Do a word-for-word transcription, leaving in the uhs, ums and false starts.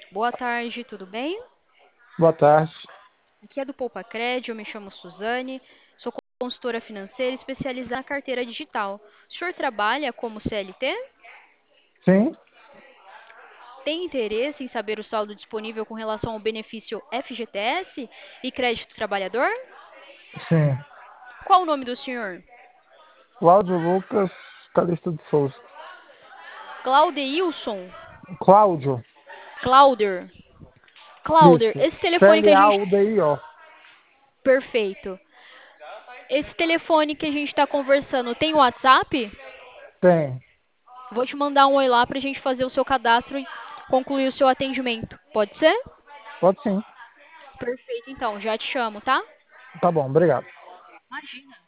Boa tarde, tudo bem? Boa tarde. Aqui é do Poupa Cred, eu me chamo Suzane, sou consultora financeira especializada na carteira digital. O senhor trabalha como C L T? Sim, Tem interesse em saber o saldo disponível com relação ao benefício F G T S e crédito trabalhador? sim. Qual o nome do senhor? Cláudio Lucas Calixto de Souza. Claudeilson? Cláudio. Clauder? Clauder, Isso. esse telefone que a gente... C-L-A-U-D-I-O. Perfeito. Esse telefone que a gente está conversando tem WhatsApp? Tem. Vou te mandar um oi lá para a gente fazer o seu cadastro e concluir o seu atendimento. Pode ser? Pode sim. Perfeito, então, já te chamo, tá? Tá bom, obrigado. Imagina.